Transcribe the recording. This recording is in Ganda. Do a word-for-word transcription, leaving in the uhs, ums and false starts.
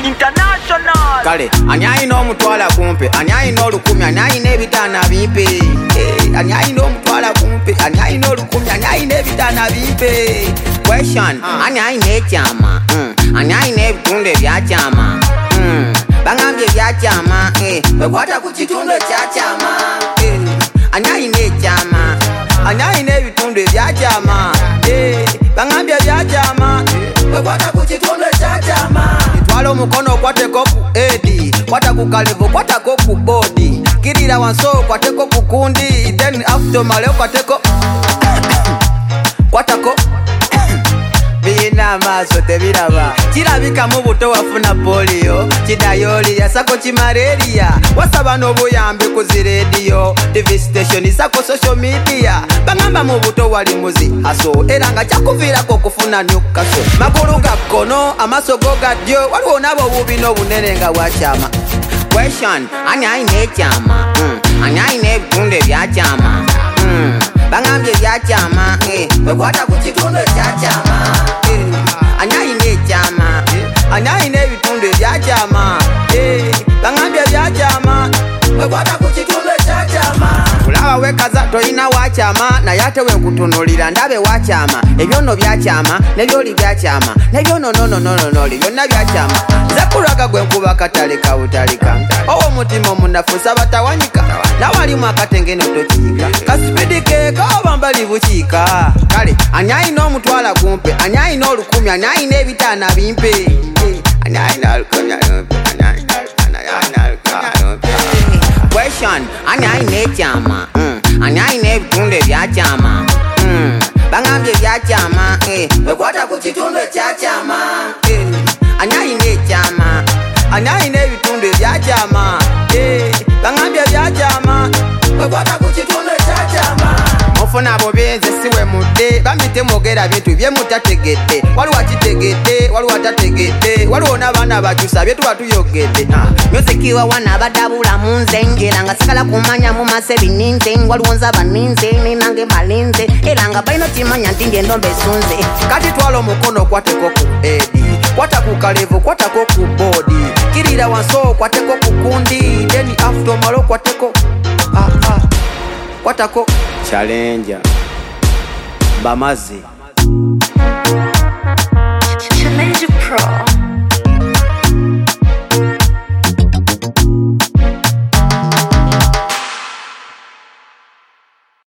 International. Kale, ani ayina omutwala kumpe, ani ayina olukumi, ani ayina ebitaana bimpe. Eh, ani ayina omutwala kumpe, ani ayina olukumi, ani ayina ebitaana bimpe. Question, ani ayina ekyama, mm. ani ayina ebitundu ebyakyama. Mm. Bangambye ebyakyama, eh, bekwata ku kitundu ekyakyama. Eh, ani ayina ekyama, ani ayina ebitundu ebyakyama. Eh, bangambye ebyakyama, bekwata ku kitundu ekyakyama. Twala omukono okwateko ku edi, kwata ku kalevo, kwatako ku bodi. Kirira wanso kwateko ku kundi, then after male kwateko kwatako bina amaso tebiraba. Kirabika mu buto wafuna polio, kidayoli yasako kimaleria. Wasaba n'obuyambi ku zirediyo, T V station isako social media. Bangamba mu buto wali muzi aso, era nga kyakuviirako kufuna nyukaso. Magulu ga kkono, amaso go gadyo, waliwo nabo bubi n'obunene nga bwakyama. Question, ani ayina ekyama, mm. ani ayina ebitundu ebyakyama. Mm. Bangambye ebyakyama, eh, bekwata ku kitundu ekyakyama. Eh, ani ayina ekyama, ani ayina ebitundu ebyakyama. Eh, bangambye ebyakyama, bekwata ku kitundu ekyakyama. Kulaba wekaza toyina wakyama, naye ate wenkutunulira ndabe wakyama. Ebyono byakyama, nebyoli byakyama, nebyono nononononoli byonna byakyama. Nze kulwaga gwenkuba katale kawutalika, owo mutima omunafu sabatawanyika. Nawalimu akatengeno tokiika, kasipidi keeka oba mbali bukiika. Kale, ani ayina omutwala kumpe, ani ayina olukumi, ani ayina ebitaana bimpe. Ani ayina olukumi, ani ayina olukumi. Question, ani ayina ekyama, mm. ani ayina ebitundu ebyakyama. Mm. Bangambye ebyakyama, eh, bekwata ku kitundu ekyakyama. Eh, ani ayina ekyama, ani ayina ebitundu ebyakyama. Eh, bangambye ebyakyama, bekwata ku kitundu ekyakyama. Mufuna bubenze siwe mudde, bambite mwogera bintu bye mutategedde. Waliwo akitegedde, waliwo atategedde, waliwo n'abaana bakyusa bye tuba tuyogedde. Music wa wana badabula munze, era nga sakala kumanya mu mase bininze. Waliwo nzaba ninze, ninange malinze, era nga balina kimanya nti ngendo mbesunze. Kati twala omukono okwateko ku edi, kwata ku kalevo, kwatako ku bodi. Kirira wanso kwateko ku kundi, then after malo kwateko ah ah kwatako Challenger Bamazi.